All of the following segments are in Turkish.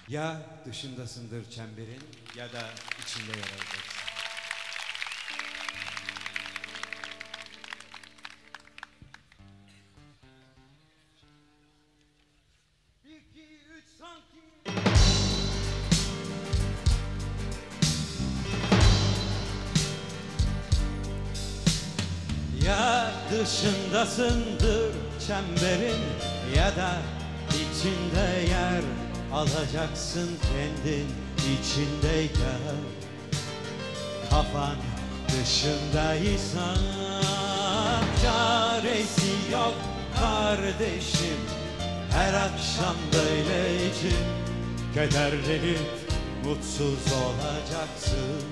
Ya dışındasındır çemberin ya da içinde yer alacaksın. Bir, iki, üç, sanki. Ya dışındasındır çemberin ya da içinde yer alacaksın kendin içindeyken. Kafan dışındaysan çaresi yok kardeşim. Her akşam böyle için kederlenip mutsuz olacaksın.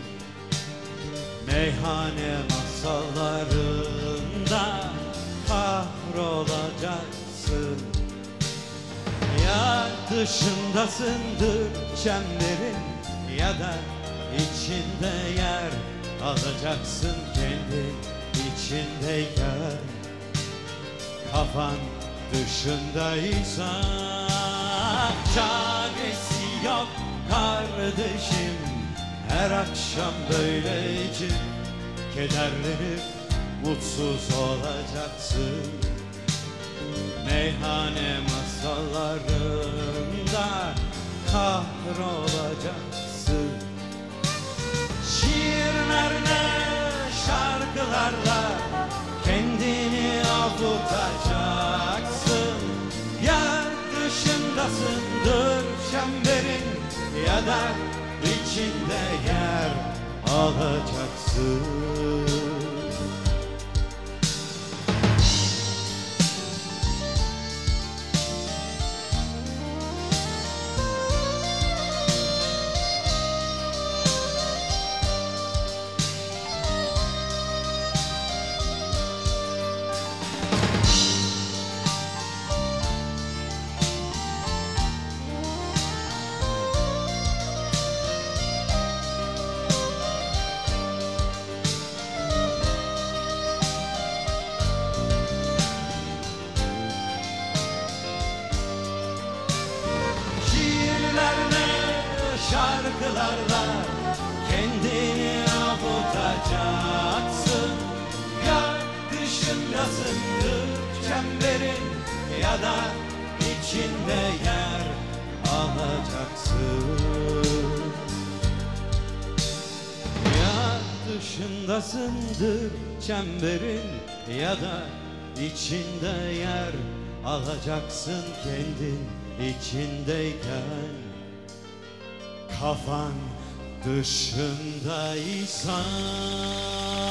Meyhane masallarında kahrolacaksın. Ya dışındasındır çemberin ya da içinde yer alacaksın kendin içindeyken. Kafan dışındaysa çaresi yok kardeşim. Her akşam böylece kederlenip mutsuz olacaksın. Meyhane masallarında kahrolacaksın. Şiirlerle, şarkılarla kendini avutacaksın. Ya dışındasındır çemberin ya da içinde yer alacaksın. Şarkılarla kendini avutacaksın. Ya dışındasındır çemberin ya da içinde yer alacaksın. Ya dışındasındır çemberin ya da içinde yer alacaksın kendin içindeyken. Kafan dışındaysan